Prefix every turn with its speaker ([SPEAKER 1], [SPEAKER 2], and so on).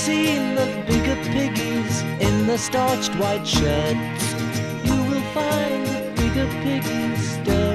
[SPEAKER 1] seen the bigger piggies in the starched white shirts. You will find the bigger piggies stir.